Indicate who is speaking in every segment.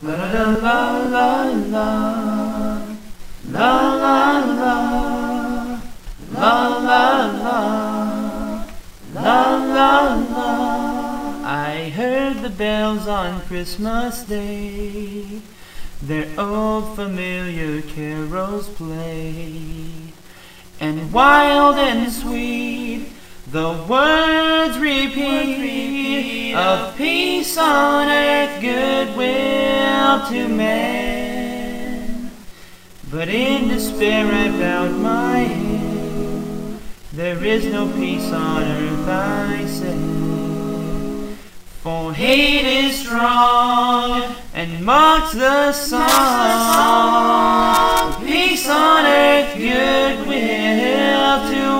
Speaker 1: La la la la la la la la la la la la la. I heard the bells on Christmas Day, their old familiar carols play, and wild and sweet the words repeat of peace on earth, goodwill to men. But in despair I bowed my head. There is no peace on earth, I said. For hate is strong and mocks the song. Peace on earth, goodwill to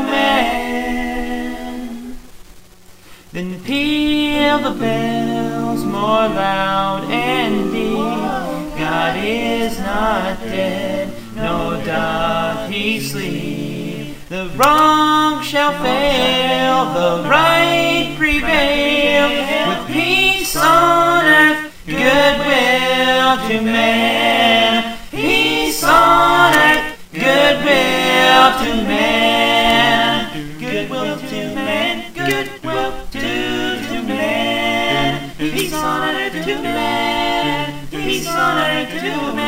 Speaker 1: men. Then peal the bells more loud and deep. God is not dead, no doth he sleep. The wrong shall fail, the right prevail. With peace on earth, goodwill to men. Peace on earth, goodwill to men. Goodwill to men, goodwill to men. Peace on earth to men. Peace on earth to men.